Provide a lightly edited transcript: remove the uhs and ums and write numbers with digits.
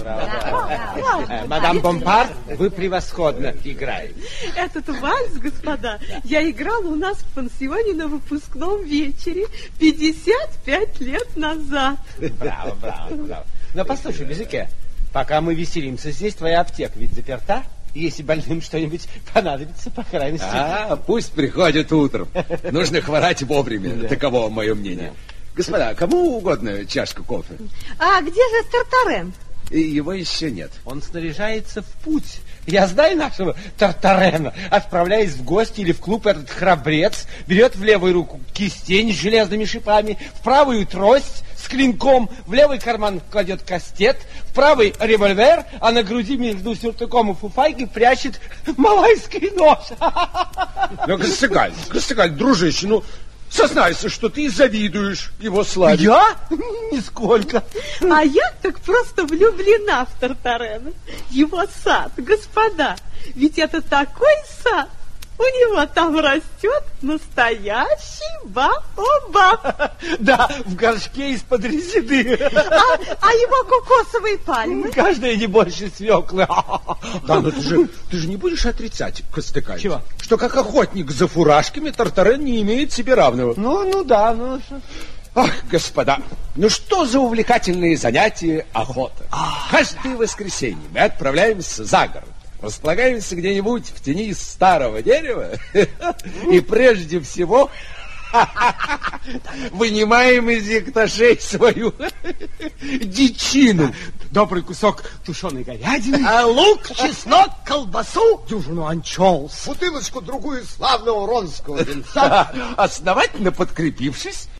браво. Мадам Бомпард, вы превосходно играете. Этот вальс, господа, я играла у нас в пансионе на выпускном вечере 55 лет назад. Браво, браво, браво. Но послушай, Безюке, пока мы веселимся здесь, твоя аптека ведь заперта. Если больным что-нибудь понадобится, по крайней мере... Пусть приходит утром. Нужно хворать вовремя, таково мое мнение. Господа, кому угодно чашка кофе? А где же Тартарен? Его еще нет. Он снаряжается в путь. Я знаю нашего Тартарена. Отправляясь в гости или в клуб, этот храбрец берет в левую руку кистень с железными шипами, в правую трость с клинком, в левый карман кладет кастет, в правый револьвер, а на груди между сюртуком и фуфайкой прячет малайский нож. Ну, Гастыгаль, дружище, ну, сознайся, что ты завидуешь его славе. Я? Нисколько. А я так просто влюблена в Тартарена. Его сад, господа. Ведь это такой сад. У него там растет настоящий баобаб. Да, в горшке из-под резины. А его кокосовые пальмы? Каждая не больше свеклы. Да, но ты же не будешь отрицать, Гастыгаль, чего? Что как охотник за фуражками Тартарен не имеет себе равного. Ну да. Ах, господа, ну что за увлекательные занятия охота. Каждое воскресенье мы отправляемся за город. Располагаемся где-нибудь в тени старого дерева и прежде всего вынимаем из екташей свою дичину. Добрый кусок тушеной говядины. А лук, чеснок, колбасу. Дюжину анчоус. Бутылочку другую славного ронского винца. Основательно подкрепившись,